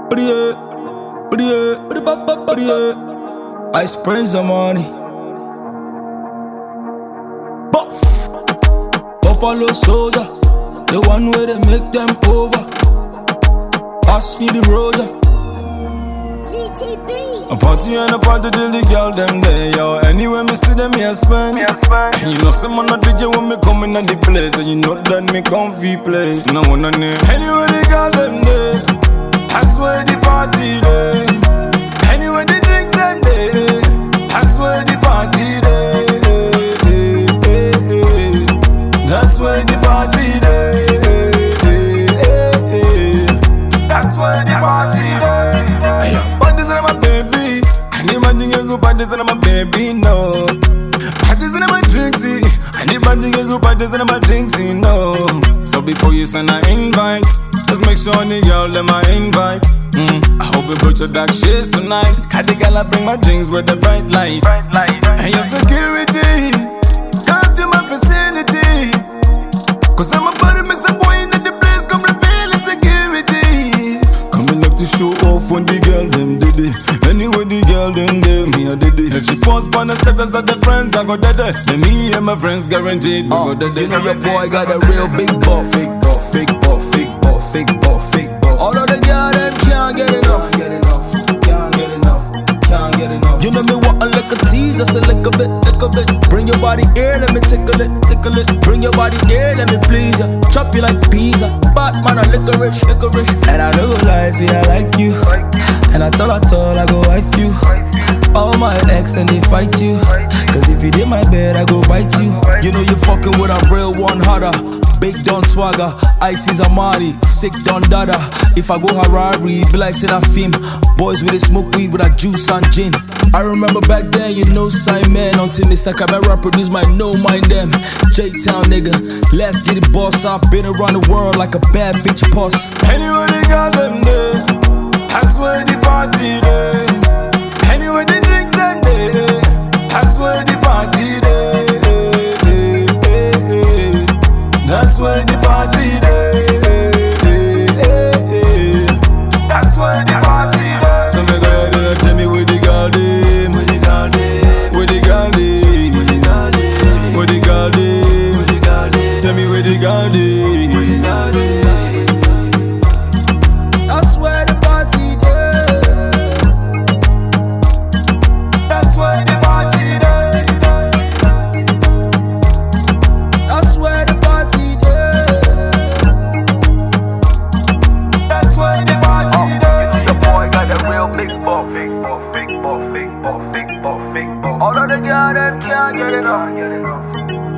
Ice Prince of money. Buff. Buffalo soldier, the one where they make them over. Pass me the rosa. A party and a party till the girl them there, yo. Anywhere me see them, me a spend. And you know someone not DJ when me come in the place, and you know that me comfy place. No one on there. Anywhere the girl them there, that's where the party there. Anywhere the drinks them there, that's where the party there. That's where the party there. That's where the party there. Parties are my baby. I need my thing go parties are my baby, no. Parties are my drinksy. I need my thing go parties are my drinksy, no. So before you send an invite, just make sure the girl them I invite. I hope you brought your dark shades tonight. Cause the girl I bring my drinks with the bright light. And your security, come to my vicinity. Cause I'm about to make some boy in the place come reveal insecurity. Coming up to show off when the girl them did it. Anyway the girl them did me I did it. If she posts on the status of the friends I go dead. Then me and my friends guaranteed we go dead. You know your boy got a real big butt. Fake butt, fake butt, fake butt, fake butt, fake butt. All of the girl them can't get enough. Can't get enough. Can't get enough. You know me want a little tease, just a little bit, little bit. Bring your body here, let me tickle it, tickle it. Bring your body here, let me please ya. Chop you like pizza, Batman a licorice, licorice. And I know lies, see I like you. And I told I go wife you. All my ex then they fight you. Cause if you did my bed I go bite you. You know you fucking with a real one harder. Big Don Swagger, Icy's Amari, sick Don Dada. If I go Harari, be like say that film. Boys with a smoke weed with a juice and gin. I remember back then, you know Simon. Until Mr. Camera produced my No Mind Them. J-Town nigga, let's get it boss. I've been around the world like a bad bitch boss. Anyway they got them there, that's where the party there. Anyway the drinks them there, that's where the party there. That's where the party there. That's where the party there. So me go there, tell me where the girl dem, where the girl dem, where the girl dem, where the girl dem, where the girl dem. Tell me where the girl dem, where the girl dem. That's where the party there. That's where the party there. That's where the party there. That's where the party there. Your boy got a real big butt, big butt, big butt, big butt, big butt, big butt. All of the girls them can't get enough.